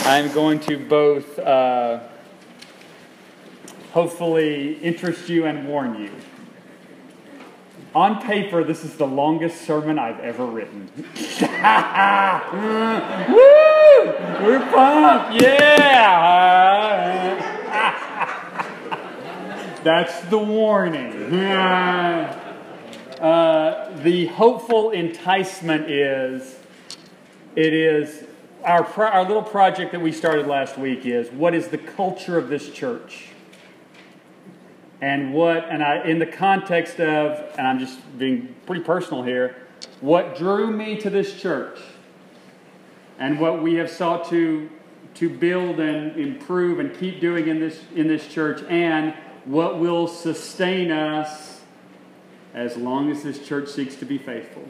I'm going to both hopefully interest you and warn you. On paper, this is the longest sermon I've ever written. Woo! We're pumped! Yeah! That's the warning. The hopeful enticement is, our little project that we started last week is, what is the culture of this church? In the context of, and I'm just being pretty personal here, what drew me to this church and what we have sought to build and improve and keep doing in this church, and what will sustain us as long as this church seeks to be faithful.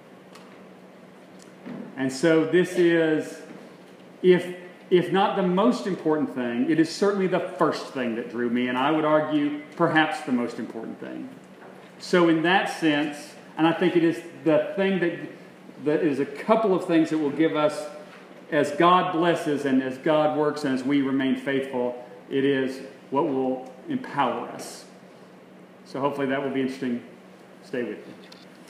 And so this is, if not the most important thing, it is certainly the first thing that drew me, and I would argue perhaps the most important thing. So in that sense, and I think it is the thing that is a couple of things that will give us, as God blesses and as God works and as we remain faithful, it is what will empower us. So hopefully that will be interesting. Stay with me.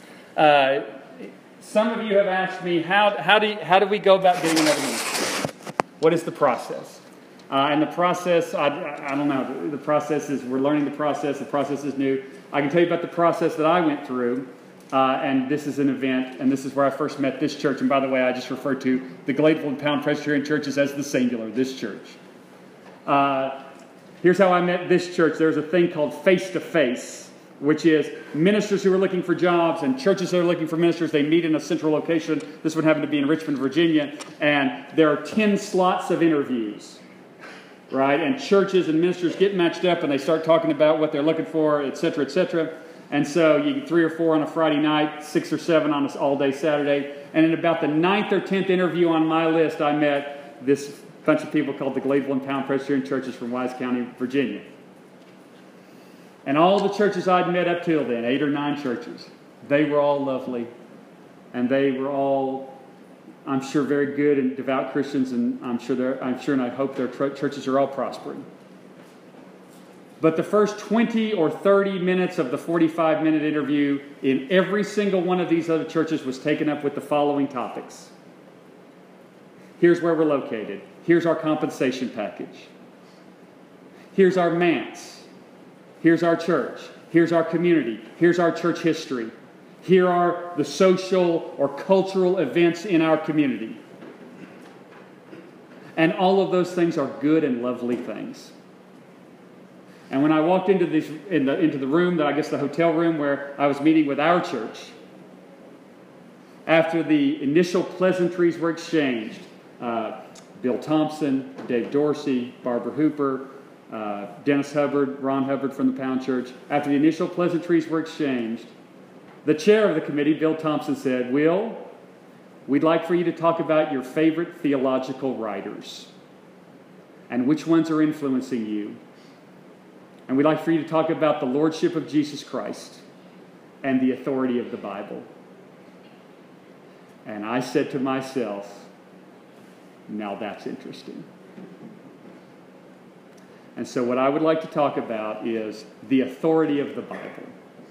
Some of you have asked me, how do we go about getting another ministry? What is the process? And the process, I don't know. The process is, we're learning the process. The process is new. I can tell you about the process that I went through. And this is an event, and this is where I first met this church. And by the way, I just refer to the Gladeville and Pound Presbyterian churches as the singular, this church. Here's how I met this church. There's a thing called face-to-face, which is ministers who are looking for jobs and churches that are looking for ministers. They meet in a central location. This one happened to be in Richmond, Virginia. And there are 10 slots of interviews, right? And churches and ministers get matched up, and they start talking about what they're looking for, et cetera, et cetera. And so you get 3 or 4 on a Friday night, 6 or 7 on an all-day Saturday. And in about the 9th or 10th interview on my list, I met this bunch of people called the Gladeville and Pound Presbyterian churches from Wise County, Virginia. And all the churches I'd met up till then, 8 or 9 churches, they were all lovely. And they were all, I'm sure, very good and devout Christians. And I'm sure and I hope their churches are all prospering. But the first 20 or 30 minutes of the 45-minute interview in every single one of these other churches was taken up with the following topics. Here's where we're located. Here's our compensation package. Here's our manse. Here's our church. Here's our community. Here's our church history. Here are the social or cultural events in our community. And all of those things are good and lovely things. And when I walked into the room, the hotel room where I was meeting with our church, after the initial pleasantries were exchanged, Bill Thompson, Dave Dorsey, Barbara Hooper, Dennis Hubbard, Ron Hubbard from the Pound Church, after the initial pleasantries were exchanged, the chair of the committee, Bill Thompson, said, "Will, we'd like for you to talk about your favorite theological writers and which ones are influencing you. And we'd like for you to talk about the lordship of Jesus Christ and the authority of the Bible." And I said to myself, now that's interesting. And so what I would like to talk about is the authority of the Bible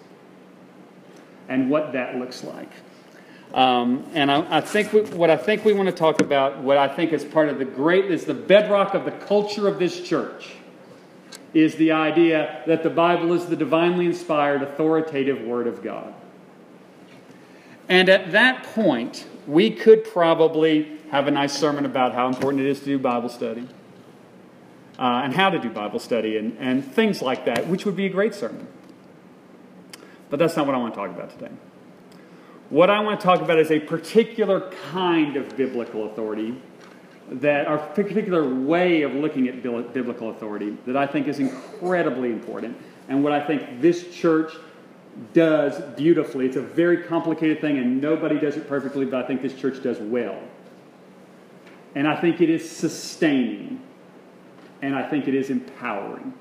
and what that looks like. And I think what I think we want to talk about, what I think is part of is the bedrock of the culture of this church, is the idea that the Bible is the divinely inspired, authoritative Word of God. And at that point, we could probably have a nice sermon about how important it is to do Bible study, and how to do Bible study, and things like that, which would be a great sermon. But that's not what I want to talk about today. What I want to talk about is a particular kind of biblical authority, our particular way of looking at biblical authority that I think is incredibly important, and what I think this church does beautifully. It's a very complicated thing, and nobody does it perfectly, but I think this church does well. And I think it is sustaining, and I think it is empowering.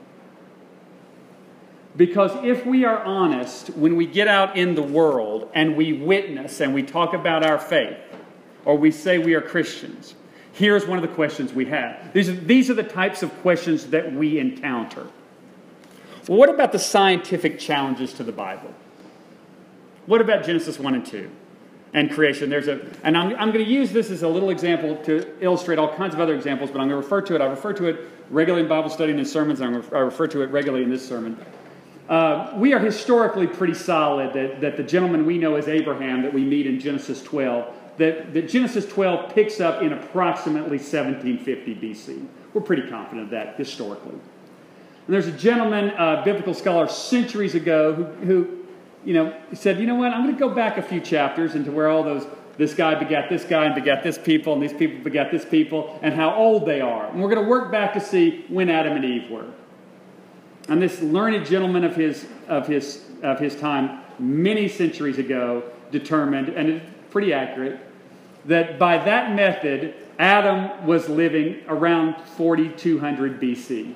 Because if we are honest, when we get out in the world and we witness and we talk about our faith, or we say we are Christians, here's one of the questions we have. These are the types of questions that we encounter. Well, what about the scientific challenges to the Bible? What about Genesis 1 and 2 and creation? And I'm going to use this as a little example to illustrate all kinds of other examples, but I'm going to refer to it. I refer to it regularly in Bible study and in sermons, and I refer to it regularly in this sermon. We are historically pretty solid that the gentleman we know as Abraham that we meet in Genesis 12, that Genesis 12 picks up in approximately 1750 BC. We're pretty confident of that historically. And there's a gentleman, a biblical scholar, centuries ago who said, you know what, I'm going to go back a few chapters into where this guy begat this guy and begat this people, and these people begat this people, and how old they are. And we're going to work back to see when Adam and Eve were. And this learned gentleman of his time, many centuries ago, determined, and it's pretty accurate, that by that method, Adam was living around 4200 BC.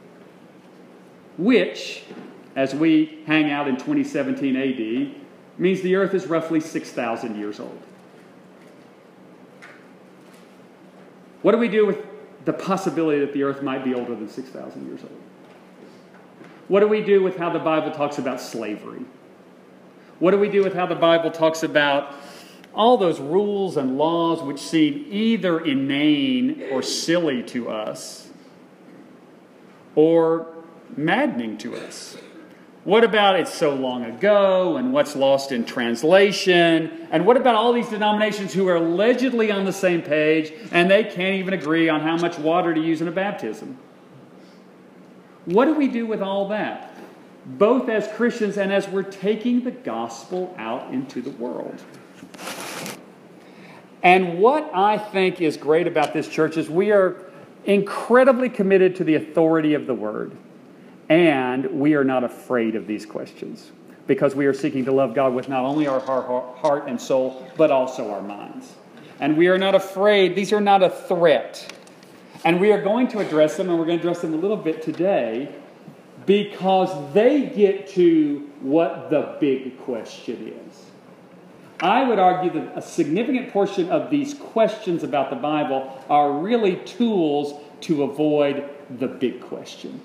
Which, as we hang out in 2017 AD, means the earth is roughly 6,000 years old. What do we do with the possibility that the earth might be older than 6,000 years old? What do we do with how the Bible talks about slavery? What do we do with how the Bible talks about all those rules and laws which seem either inane or silly to us or maddening to us? What about it's so long ago and what's lost in translation? And what about all these denominations who are allegedly on the same page and they can't even agree on how much water to use in a baptism? What do we do with all that? Both as Christians and as we're taking the gospel out into the world. And what I think is great about this church is we are incredibly committed to the authority of the Word. And we are not afraid of these questions because we are seeking to love God with not only our heart and soul, but also our minds. And we are not afraid. These are not a threat. And we are going to address them, and we're going to address them a little bit today because they get to what the big question is. I would argue that a significant portion of these questions about the Bible are really tools to avoid the big question,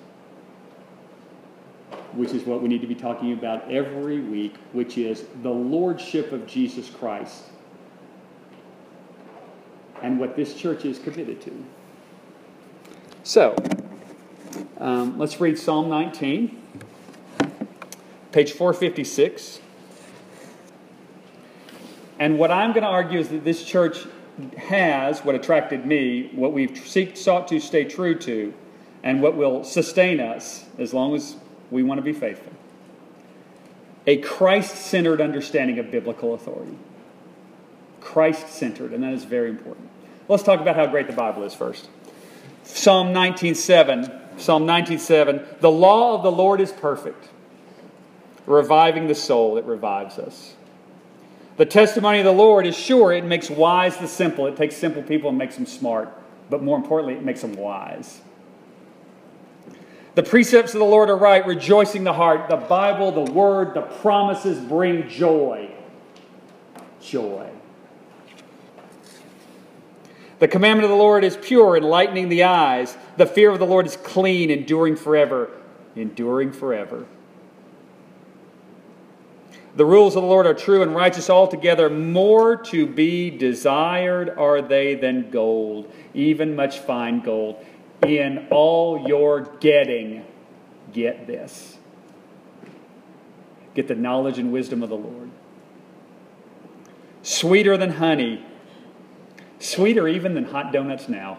which is what we need to be talking about every week, which is the lordship of Jesus Christ and what this church is committed to. So, let's read Psalm 19, page 456. And what I'm going to argue is that this church has what attracted me, what we've sought to stay true to, and what will sustain us as long as we want to be faithful. A Christ-centered understanding of biblical authority. Christ-centered, and that is very important. Let's talk about how great the Bible is first. Psalm 19:7. The law of the Lord is perfect, reviving the soul. It revives us. The testimony of the Lord is sure. It makes wise the simple. It takes simple people and makes them smart. But more importantly, it makes them wise. The precepts of the Lord are right, rejoicing the heart. The Bible, the Word, the promises bring joy. Joy. The commandment of the Lord is pure, enlightening the eyes. The fear of the Lord is clean, enduring forever. Enduring forever. The rules of the Lord are true and righteous altogether. More to be desired are they than gold, even much fine gold. In all your getting, get this. Get the knowledge and wisdom of the Lord. Sweeter than honey. Sweeter even than hot donuts now.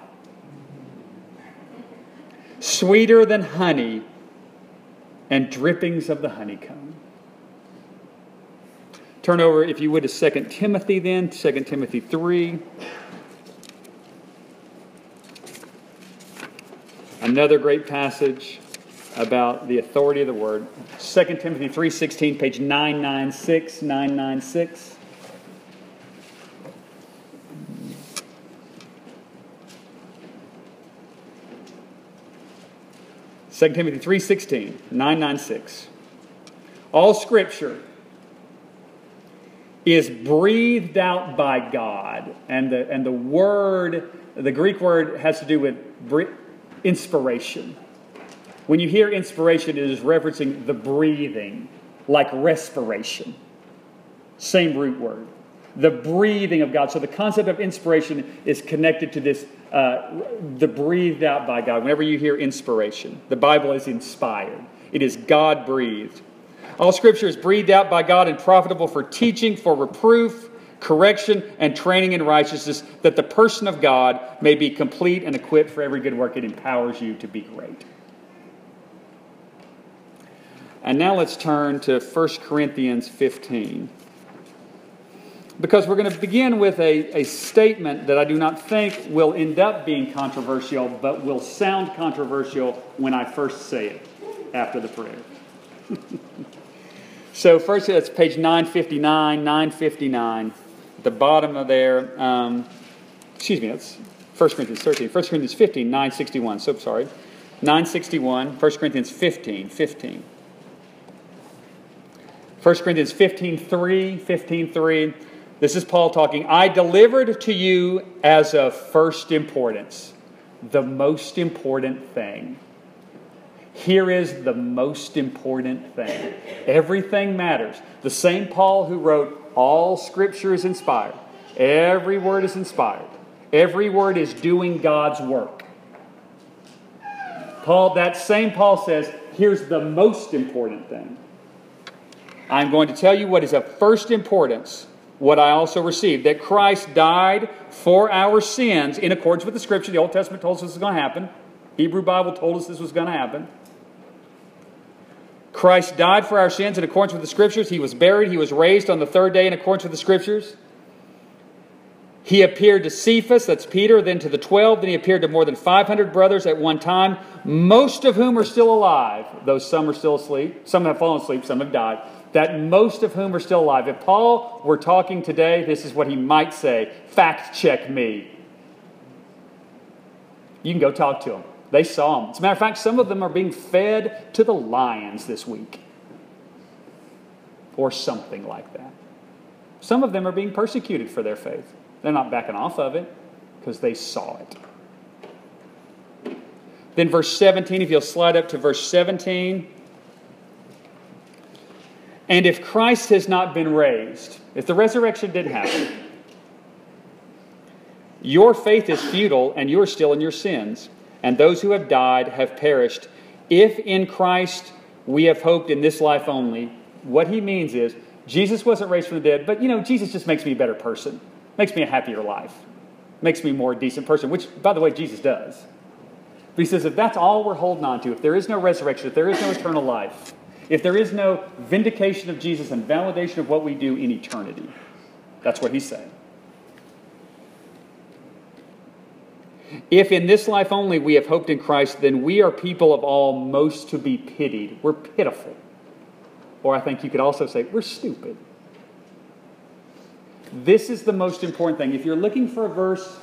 Sweeter than honey and drippings of the honeycomb. Turn over, if you would, to 2 Timothy then. 2 Timothy 3. Another great passage about the authority of the Word. 2 Timothy 3:16, page 996. 996. Second Timothy 3:16, 996. All Scripture is breathed out by God. And the word, the Greek word has to do with inspiration. When you hear inspiration, it is referencing the breathing, like respiration. Same root word. The breathing of God. So the concept of inspiration is connected to this, the breathed out by God. Whenever you hear inspiration, the Bible is inspired. It is God-breathed. All Scripture is breathed out by God and profitable for teaching, for reproof, correction, and training in righteousness, that the person of God may be complete and equipped for every good work. It empowers you to be great. And now let's turn to 1 Corinthians 15. Because we're going to begin with a statement that I do not think will end up being controversial, but will sound controversial when I first say it after the prayer. So first, that's page 959, at the bottom of there. That's 1 Corinthians 13. 1 Corinthians 15, 961. So sorry. 961, 1 Corinthians 15. 1 Corinthians 15:3. This is Paul talking. I delivered to you as of first importance the most important thing. Here is the most important thing. Everything matters. The same Paul who wrote, all Scripture is inspired. Every word is inspired. Every word is doing God's work. That same Paul says, here's the most important thing. I'm going to tell you what is of first importance, what I also received, that Christ died for our sins in accordance with the Scripture. The Old Testament told us this was going to happen. Hebrew Bible told us this was going to happen. Christ died for our sins in accordance with the Scriptures. He was buried. He was raised on the third day in accordance with the Scriptures. He appeared to Cephas, that's Peter, then to the 12. Then he appeared to more than 500 brothers at one time, most of whom are still alive, though some are still asleep. Some have fallen asleep, some have died. That most of whom are still alive. If Paul were talking today, this is what he might say. Fact check me. You can go talk to them. They saw him. As a matter of fact, some of them are being fed to the lions this week. Or something like that. Some of them are being persecuted for their faith. They're not backing off of it because they saw it. Then verse 17, if you'll slide up to verse 17. And if Christ has not been raised, if the resurrection didn't happen, your faith is futile and you're still in your sins. And those who have died have perished. If in Christ we have hoped in this life only, what he means is, Jesus wasn't raised from the dead, but Jesus just makes me a better person. Makes me a happier life. Makes me a more decent person, which, by the way, Jesus does. But he says if that's all we're holding on to, if there is no resurrection, if there is no eternal life, if there is no vindication of Jesus and validation of what we do in eternity, that's what he's saying. If in this life only we have hoped in Christ, then we are people of all most to be pitied. We're pitiful. Or I think you could also say, we're stupid. This is the most important thing. If you're looking for a verse,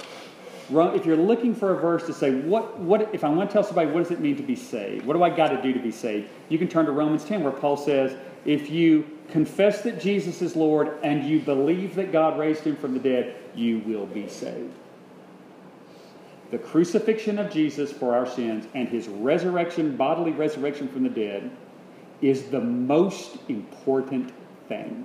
to say, what if I want to tell somebody what does it mean to be saved? What do I got to do to be saved? You can turn to Romans 10 where Paul says, if you confess that Jesus is Lord and you believe that God raised him from the dead, you will be saved. The crucifixion of Jesus for our sins and his resurrection, bodily resurrection from the dead, is the most important thing.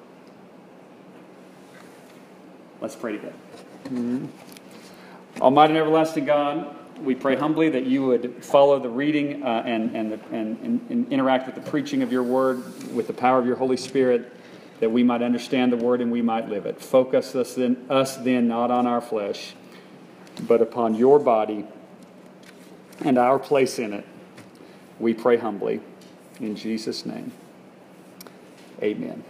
Let's pray together. Mm-hmm. Almighty and everlasting God, we pray humbly that you would follow the reading and interact with the preaching of your word with the power of your Holy Spirit, that we might understand the word and we might live it. Focus us then not on our flesh, but upon your body and our place in it. We pray humbly. In Jesus' name, amen.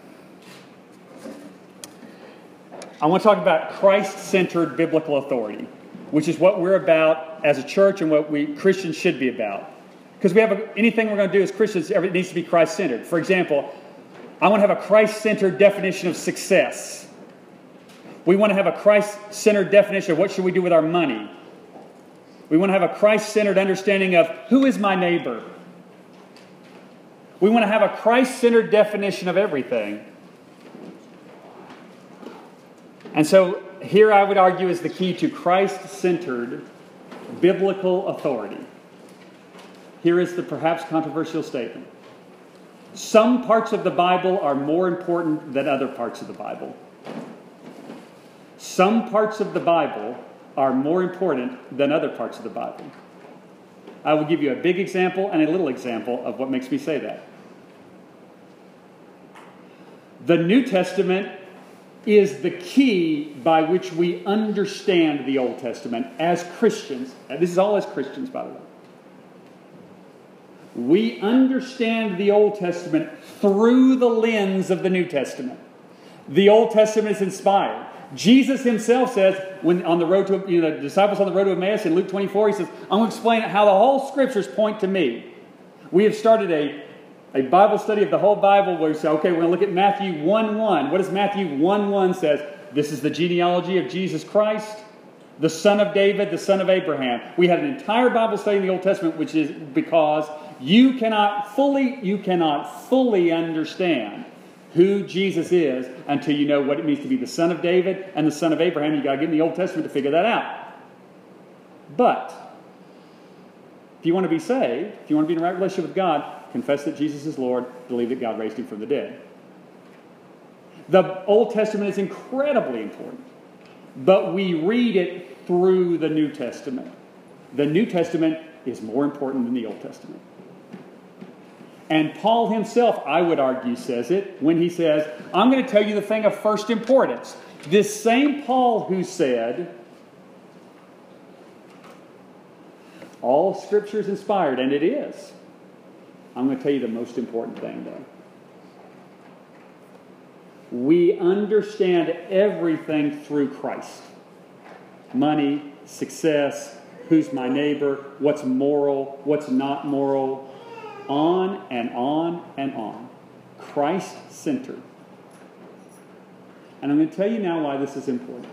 I want to talk about Christ-centered biblical authority, which is what we're about as a church and what we Christians should be about. Because anything we're going to do as Christians, it needs to be Christ-centered. For example, I want to have a Christ-centered definition of success. We want to have a Christ-centered definition of what should we do with our money. We want to have a Christ-centered understanding of who is my neighbor. We want to have a Christ-centered definition of everything. And so here I would argue is the key to Christ-centered biblical authority. Here is the perhaps controversial statement. Some parts of the Bible are more important than other parts of the Bible. Some parts of the Bible are more important than other parts of the Bible. I will give you a big example and a little example of what makes me say that. The New Testament is the key by which we understand the Old Testament as Christians. And this is all as Christians, by the way. We understand the Old Testament through the lens of the New Testament. The Old Testament is inspired. Jesus himself says, when on the road to, the disciples on the road to Emmaus in Luke 24, he says, I'm going to explain how the whole Scriptures point to me. We have started a Bible study of the whole Bible where we say, okay, we're going to look at Matthew 1:1. What does Matthew 1:1 says? This is the genealogy of Jesus Christ, the son of David, the son of Abraham. We had an entire Bible study in the Old Testament, which is because you cannot fully understand who Jesus is until you know what it means to be the son of David and the son of Abraham. You've got to get in the Old Testament to figure that out. But if you want to be saved, if you want to be in a right relationship with God, confess that Jesus is Lord, believe that God raised him from the dead. The Old Testament is incredibly important, but we read it through the New Testament. The New Testament is more important than the Old Testament. And Paul himself, I would argue, says it when he says, I'm going to tell you the thing of first importance. This same Paul who said, all Scripture is inspired, and it is. I'm going to tell you the most important thing, though. We understand everything through Christ. Money, success, who's my neighbor, what's moral, what's not moral, on and on and on. Christ-centered. And I'm going to tell you now why this is important.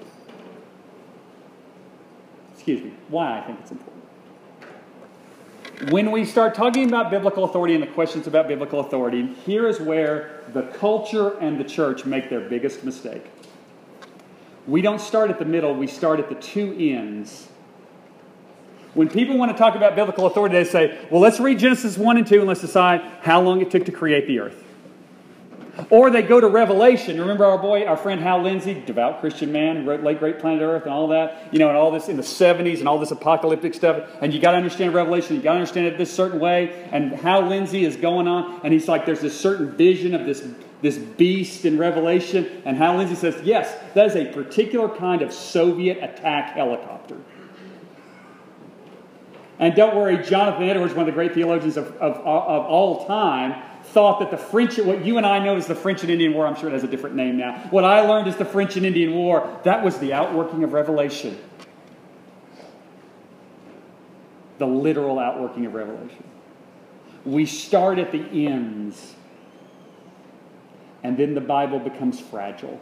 Why I think it's important. When we start talking about biblical authority and the questions about biblical authority, here is where the culture and the church make their biggest mistake. We don't start at the middle, we start at the two ends. When people want to talk about biblical authority, they say, well, let's read Genesis 1 and 2 and let's decide how long it took to create the earth. Or they go to Revelation. Remember our friend Hal Lindsey, devout Christian man, who wrote Late Great Planet Earth and all that, and all this in the 70s and all this apocalyptic stuff. And you got to understand Revelation. You got to understand it this certain way. And Hal Lindsey is going on, and he's like, there's this certain vision of this beast in Revelation. And Hal Lindsey says, yes, that is a particular kind of Soviet attack helicopter. And don't worry, Jonathan Edwards, one of the great theologians of all time, thought that what you and I know as the French and Indian War, I'm sure it has a different name now. What I learned as the French and Indian War, that was the outworking of Revelation. The literal outworking of Revelation. We start at the ends, and then the Bible becomes fragile.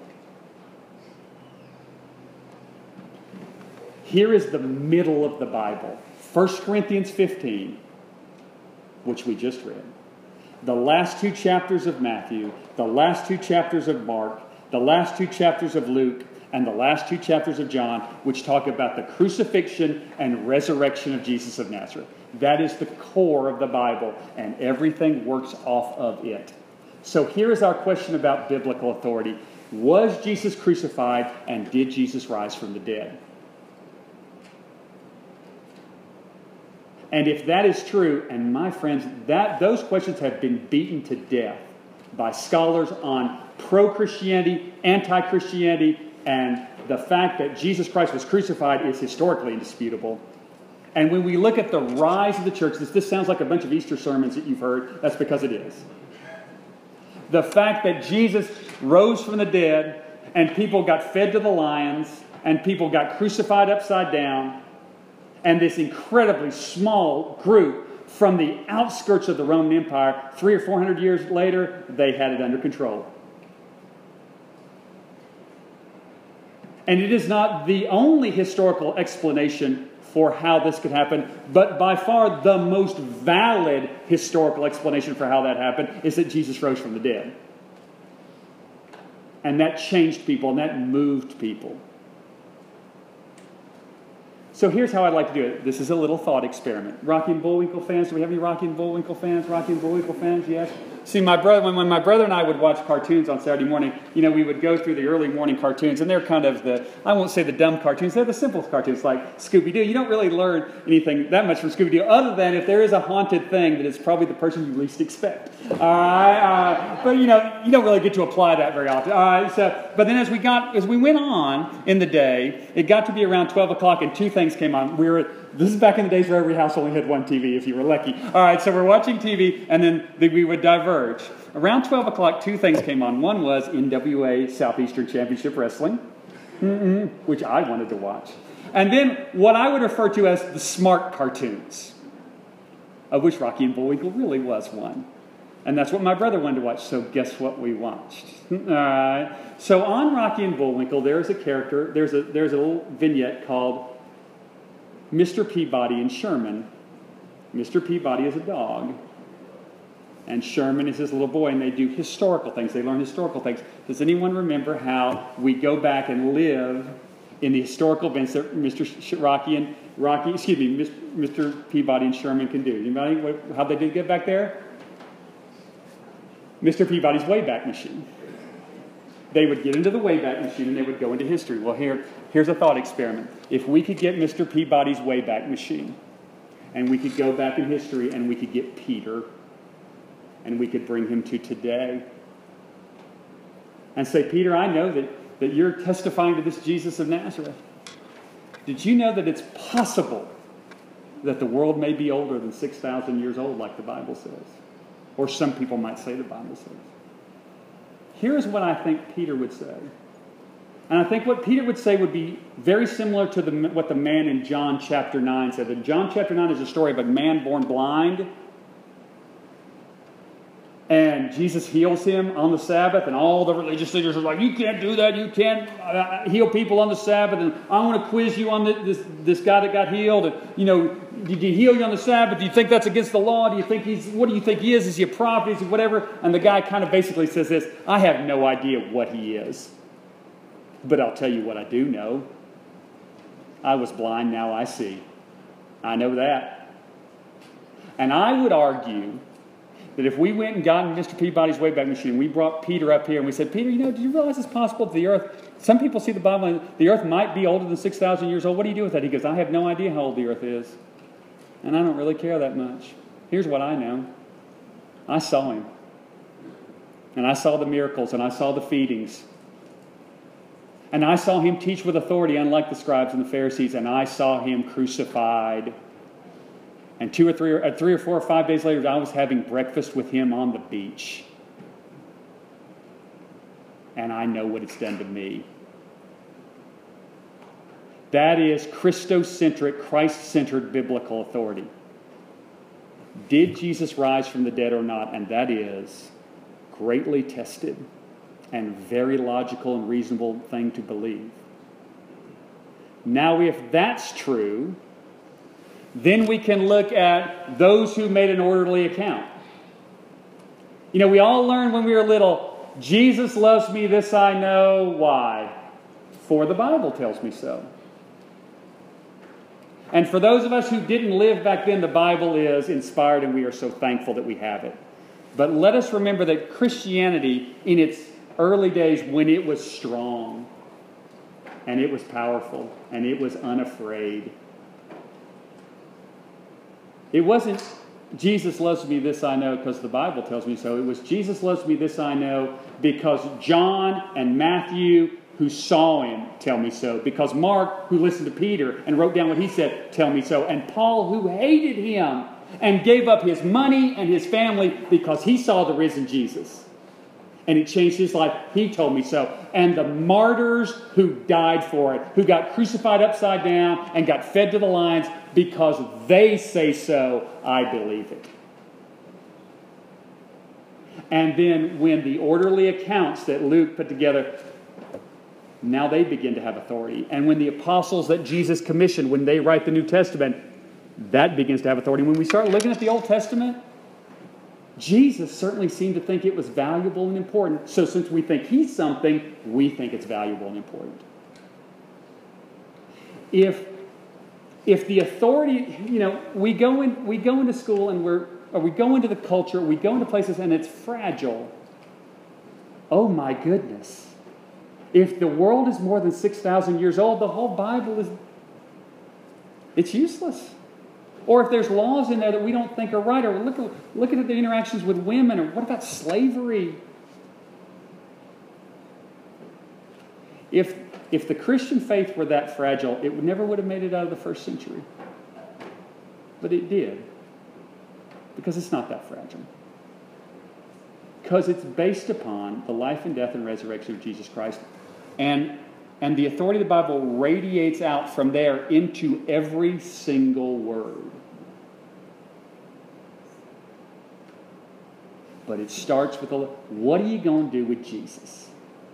Here is the middle of the Bible. 1 Corinthians 15, which we just read. The last two chapters of Matthew, the last two chapters of Mark, the last two chapters of Luke, and the last two chapters of John, which talk about the crucifixion and resurrection of Jesus of Nazareth. That is the core of the Bible, and everything works off of it. So here is our question about biblical authority. Was Jesus crucified, and did Jesus rise from the dead? And if that is true, and my friends, those questions have been beaten to death by scholars on pro-Christianity, anti-Christianity, and the fact that Jesus Christ was crucified is historically indisputable. And when we look at the rise of the church, this sounds like a bunch of Easter sermons that you've heard. That's because it is. The fact that Jesus rose from the dead, and people got fed to the lions, and people got crucified upside down, and this incredibly small group from the outskirts of the Roman Empire, 300 or 400 years later, they had it under control. And it is not the only historical explanation for how this could happen, but by far the most valid historical explanation for how that happened is that Jesus rose from the dead. And that changed people, and that moved people. So here's how I'd like to do it. This is a little thought experiment. Rocky and Bullwinkle fans? Do we have any Rocky and Bullwinkle fans? Rocky and Bullwinkle fans? Yes? See, when my brother and I would watch cartoons on Saturday morning, we would go through the early morning cartoons, and they're kind of I won't say the dumb cartoons, they're the simple cartoons, like Scooby-Doo. You don't really learn anything that much from Scooby-Doo, other than if there is a haunted thing, that it's probably the person you least expect. All right? But, you don't really get to apply that very often. All right? But then as we went on in the day, it got to be around 12 o'clock, and two things came on. This is back in the days where every house only had one TV, if you were lucky. All right, so we're watching TV, and then we would diverge. Around 12 o'clock, two things came on. One was NWA Southeastern Championship Wrestling, which I wanted to watch. And then what I would refer to as the smart cartoons, of which Rocky and Bullwinkle really was one. And that's what my brother wanted to watch, so guess what we watched? All right. So on Rocky and Bullwinkle, there's a character, there's a little vignette called Mr. Peabody and Sherman. Mr. Peabody is a dog, and Sherman is his little boy, and they do historical things. They learn historical things. Does anyone remember how we go back and live in the historical events that Mr. Peabody and Sherman can do? Anybody? How they did get back there? Mr. Peabody's Wayback Machine. They would get into the Wayback Machine and they would go into history. Well, here's a thought experiment. If we could get Mr. Peabody's Wayback Machine, and we could go back in history and we could get Peter, and we could bring him to today, and say, Peter, I know that you're testifying to this Jesus of Nazareth. Did you know that it's possible that the world may be older than 6,000 years old, like the Bible says? Or some people might say the Bible says. Here's what I think Peter would say. And I think what Peter would say would be very similar to what the man in John chapter 9 said. In John chapter 9 is a story of a man born blind. And Jesus heals him on the Sabbath. And all the religious leaders are like, you can't do that. You can't heal people on the Sabbath. And I want to quiz you on this guy that got healed. And, did he heal you on the Sabbath? Do you think that's against the law? What do you think he is? Is he a prophet? Is he whatever? And the guy kind of basically says this, I have no idea what he is. But I'll tell you what I do know. I was blind, now I see. I know that. And I would argue that if we went and got in Mr. Peabody's Wayback Machine, we brought Peter up here and we said, Peter, do you realize it's possible that the earth, some people see the Bible and the earth might be older than 6,000 years old. What do you do with that? He goes, I have no idea how old the earth is. And I don't really care that much. Here's what I know. I saw him. And I saw the miracles and I saw the feedings. And I saw him teach with authority, unlike the scribes and the Pharisees. And I saw him crucified. And 3 or 4 or 5 days later, I was having breakfast with him on the beach. And I know what it's done to me. That is Christocentric, Christ-centered biblical authority. Did Jesus rise from the dead or not? And that is greatly tested and very logical and reasonable thing to believe. Now, if that's true, then we can look at those who made an orderly account. We all learned when we were little, Jesus loves me, this I know. Why? For the Bible tells me so. And for those of us who didn't live back then, the Bible is inspired and we are so thankful that we have it. But let us remember that Christianity, in its early days, when it was strong, and it was powerful, and it was unafraid, it wasn't Jesus loves me, this I know, because the Bible tells me so. It was Jesus loves me, this I know, because John and Matthew, who saw him, tell me so. Because Mark, who listened to Peter and wrote down what he said, tell me so. And Paul, who hated him and gave up his money and his family because he saw the risen Jesus. And it changed his life. He told me so. And the martyrs who died for it, who got crucified upside down and got fed to the lions because they say so, I believe it. And then when the orderly accounts that Luke put together, now they begin to have authority. And when the apostles that Jesus commissioned, when they write the New Testament, that begins to have authority. When we start looking at the Old Testament, Jesus certainly seemed to think it was valuable and important. So since we think he's something, we think it's valuable and important. If the authority, we go into school and we go into the culture, we go into places and it's fragile. Oh my goodness. If the world is more than 6,000 years old, the whole Bible it's useless. Or if there's laws in there that we don't think are right, or look at the interactions with women, or what about slavery? If the Christian faith were that fragile, it never would have made it out of the first century. But it did. Because it's not that fragile. Because it's based upon the life and death and resurrection of Jesus Christ. And the authority of the Bible radiates out from there into every single word. But it starts with what are you going to do with Jesus?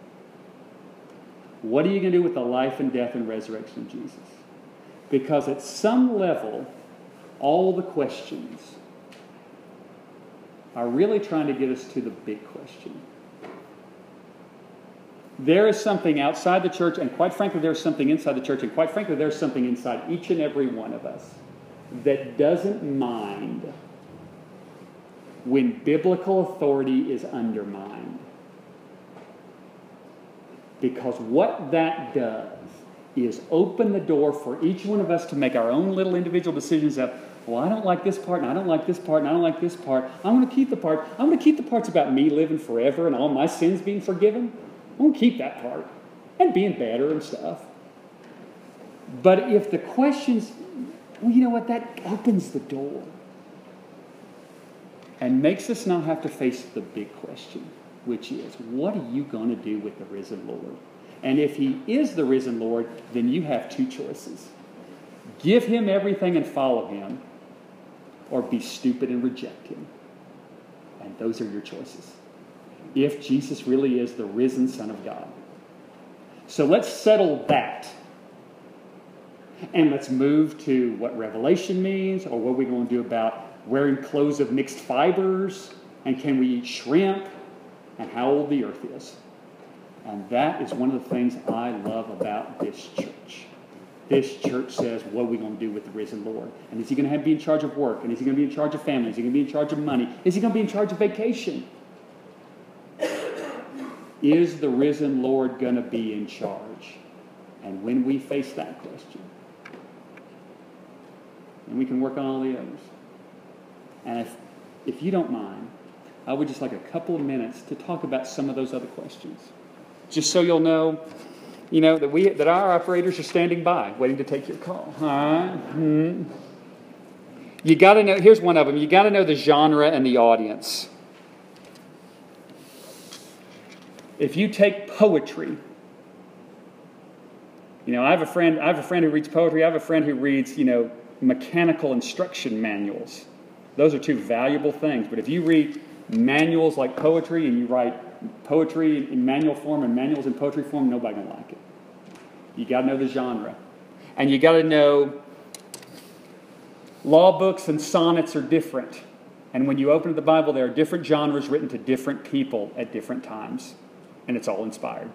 What are you going to do with the life and death and resurrection of Jesus? Because at some level, all the questions are really trying to get us to the big question. There is something outside the church, and quite frankly, there's something inside the church, and quite frankly, there's something inside each and every one of us that doesn't mind when biblical authority is undermined. Because what that does is open the door for each one of us to make our own little individual decisions of, well, I don't like this part, and I don't like this part, and I don't like this part. I want to keep the part. I want to keep the parts about me living forever and all my sins being forgiven. I want to keep that part. And being better and stuff. But if the questions, well, you know what? That opens the door. And makes us not have to face the big question, which is, what are you going to do with the risen Lord? And if he is the risen Lord, then you have two choices. Give him everything and follow him, or be stupid and reject him. And those are your choices. If Jesus really is the risen Son of God. So let's settle that. And let's move to what Revelation means, or what we're going to do about wearing clothes of mixed fibers, and can we eat shrimp, and how old the earth is. And that is one of the things I love about this church. This church says, what are we going to do with the risen Lord? And is he going to be in charge of work? And is he going to be in charge of family? Is he going to be in charge of money? Is he going to be in charge of vacation? Is the risen Lord going to be in charge? And when we face that question, and we can work on all the others. And if you don't mind, I would just like a couple of minutes to talk about some of those other questions. Just so you'll know, that our operators are standing by, waiting to take your call. All right? Mm-hmm. You got to know, here's one of them. You got to know the genre and the audience. If you take poetry, I have a friend who reads poetry. I have a friend who reads, mechanical instruction manuals. Those are two valuable things. But if you read manuals like poetry, and you write poetry in manual form and manuals in poetry form, nobody's going to like it. You got to know the genre. And you got to know law books and sonnets are different. And when you open the Bible, there are different genres written to different people at different times. And it's all inspired.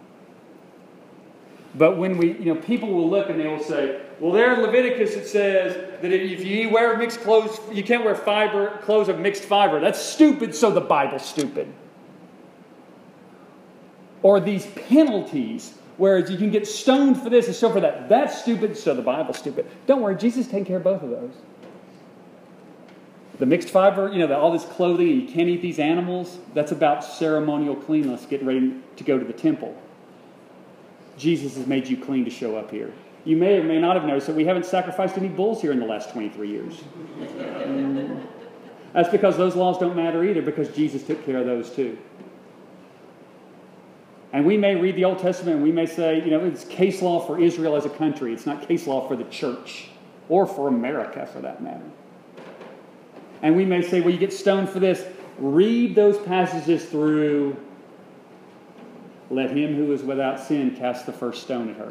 But when people will look and they will say, well, there in Leviticus it says that if you wear mixed clothes, you can't wear clothes of mixed fiber. That's stupid, so the Bible's stupid. Or these penalties, whereas you can get stoned for this and so for that. That's stupid, so the Bible's stupid. Don't worry, Jesus is taking care of both of those. The mixed fiber, all this clothing, and you can't eat these animals, that's about ceremonial cleanliness, getting ready to go to the temple. Jesus has made you clean to show up here. You may or may not have noticed that we haven't sacrificed any bulls here in the last 23 years. That's because those laws don't matter either, because Jesus took care of those too. And we may read the Old Testament and we may say, it's case law for Israel as a country. It's not case law for the church or for America for that matter. And we may say, well, you get stoned for this. Read those passages through. Let him who is without sin cast the first stone at her.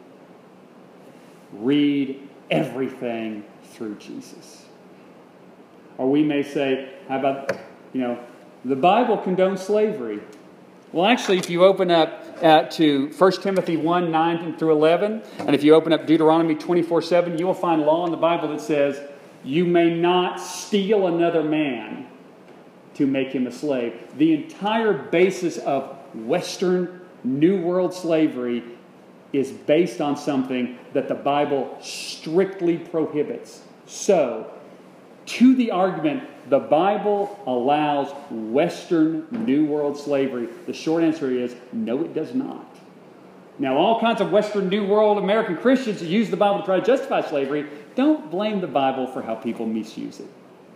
Read everything through Jesus. Or we may say, how about The Bible condones slavery. Well, actually, if you open up to 1 Timothy 1, 9 through 11, and if you open up Deuteronomy 24:7, you will find law in the Bible that says, you may not steal another man to make him a slave. The entire basis of Western New World slavery is based on something that the Bible strictly prohibits. So, to the argument, the Bible allows Western New World slavery, the short answer is, no, it does not. Now, all kinds of Western New World American Christians use the Bible to try to justify slavery. Don't blame the Bible for how people misuse it.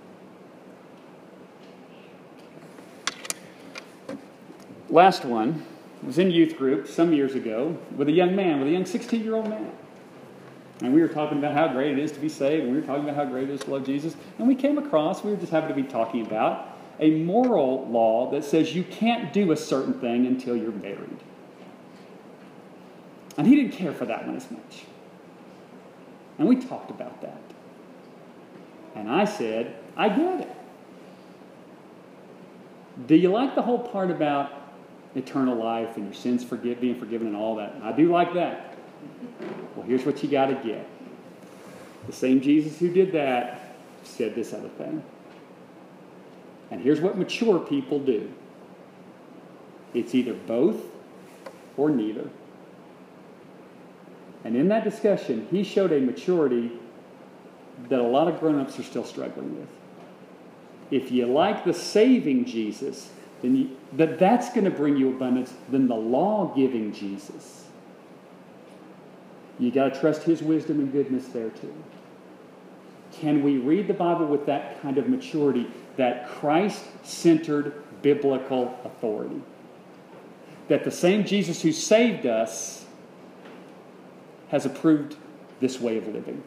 Last one was in youth group some years ago with a young 16-year-old man. And we were talking about how great it is to be saved, and we were talking about how great it is to love Jesus. And we were just happened to be talking about a moral law that says you can't do a certain thing until you're married. And he didn't care for that one as much. And we talked about that. And I said, I get it. Do you like the whole part about eternal life and your sins being forgiven and all that? I do like that. Well, here's what you got to get. The same Jesus who did that said this other thing. And here's what mature people do. It's either both or neither. And in that discussion, he showed a maturity that a lot of grown-ups are still struggling with. If you like the saving Jesus, then that's going to bring you abundance than the law-giving Jesus. You got to trust his wisdom and goodness there too. Can we read the Bible with that kind of maturity, that Christ-centered biblical authority? That the same Jesus who saved us has approved this way of living.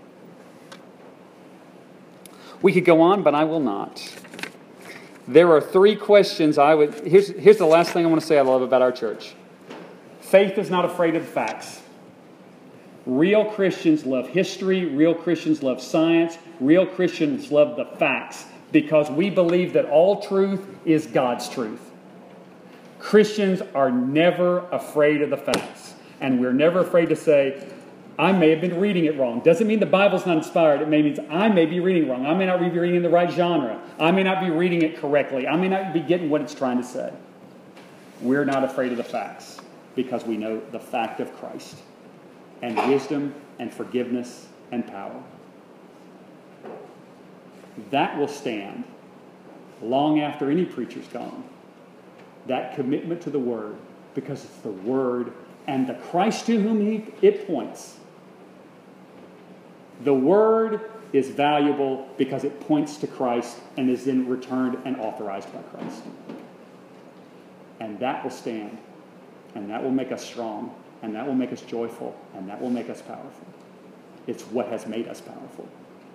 We could go on, but I will not. There are three questions here's the last thing I want to say I love about our church. Faith is not afraid of facts. Real Christians love history. Real Christians love science. Real Christians love the facts because we believe that all truth is God's truth. Christians are never afraid of the facts. And we're never afraid to say, I may have been reading it wrong. Doesn't mean the Bible's not inspired. It means I may be reading it wrong. I may not be reading in the right genre. I may not be reading it correctly. I may not be getting what it's trying to say. We're not afraid of the facts because we know the fact of Christ and wisdom and forgiveness and power. That will stand long after any preacher's gone. That commitment to the Word, because it's the Word and the Christ to whom it points. The Word is valuable because it points to Christ and is then returned and authorized by Christ. And that will stand. And that will make us strong. And that will make us joyful. And that will make us powerful. It's what has made us powerful.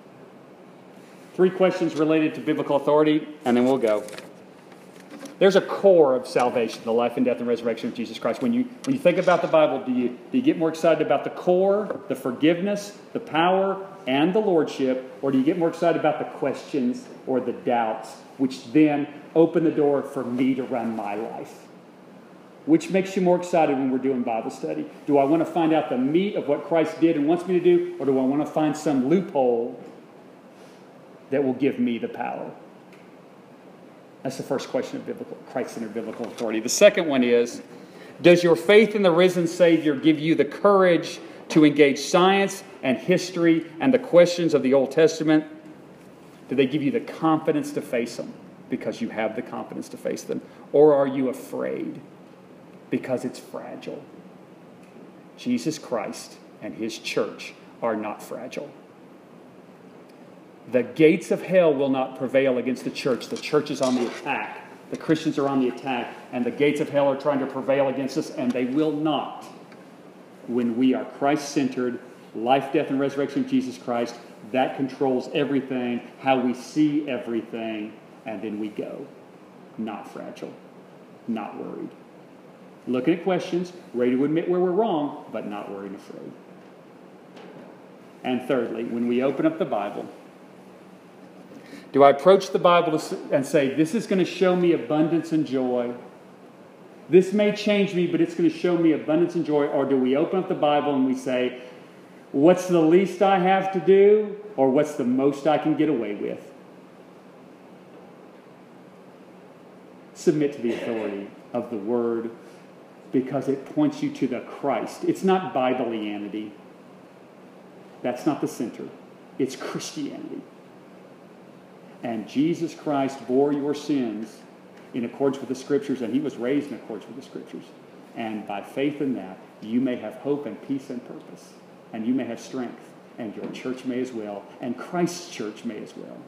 3 questions related to biblical authority, and then we'll go. There's a core of salvation, the life and death and resurrection of Jesus Christ. When you think about the Bible, do you get more excited about the core, the forgiveness, the power, and the lordship, or do you get more excited about the questions or the doubts, which then open the door for me to run my life? Which makes you more excited when we're doing Bible study? Do I want to find out the meat of what Christ did and wants me to do, or do I want to find some loophole that will give me the power? That's the first question of Christ-centered biblical authority. The second one is, does your faith in the risen Savior give you the courage to engage science and history and the questions of the Old Testament? Do they give you the confidence to face them because you have the confidence to face them? Or are you afraid because it's fragile? Jesus Christ and his church are not fragile. The gates of hell will not prevail against the church. The church is on the attack. The Christians are on the attack. And the gates of hell are trying to prevail against us. And they will not when we are Christ-centered, life, death, and resurrection of Jesus Christ. That controls everything, how we see everything. And then we go. Not fragile. Not worried. Looking at questions, ready to admit where we're wrong, but not worried and afraid. And thirdly, when we open up the Bible, Do I approach the Bible and say, this is going to show me abundance and joy? This may change me, but it's going to show me abundance and joy. Or do we open up the Bible and we say, what's the least I have to do? Or what's the most I can get away with? Submit to the authority of the Word, because it points you to the Christ. It's not Biblianity. That's not the center. It's Christianity. And Jesus Christ bore your sins in accordance with the Scriptures, and he was raised in accordance with the Scriptures. And by faith in that, you may have hope and peace and purpose. And you may have strength. And your church may as well. And Christ's church may as well.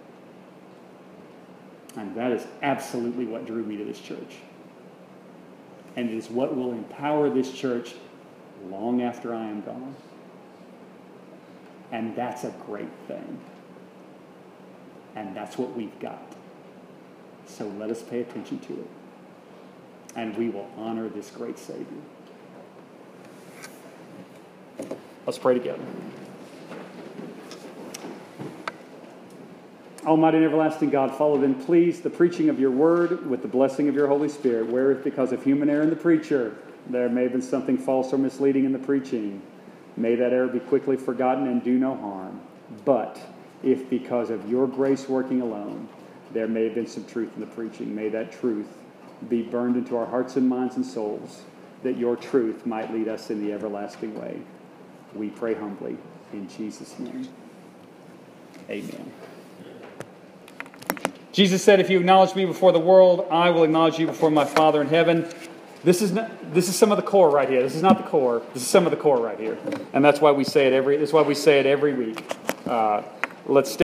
And that is absolutely what drew me to this church. And it is what will empower this church long after I am gone. And that's a great thing. And that's what we've got. So let us pay attention to it. And we will honor this great Savior. Let's pray together. Almighty and everlasting God, follow then, please, the preaching of your word with the blessing of your Holy Spirit, whereas because of human error in the preacher, there may have been something false or misleading in the preaching. May that error be quickly forgotten and do no harm. But if because of your grace working alone, there may have been some truth in the preaching, may that truth be burned into our hearts and minds and souls, that your truth might lead us in the everlasting way. We pray humbly in Jesus' name. Amen. Jesus said, if you acknowledge me before the world, I will acknowledge you before my Father in heaven. This is some of the core right here. This is not the core. This is some of the core right here. And that's why we say it every week. Let's stay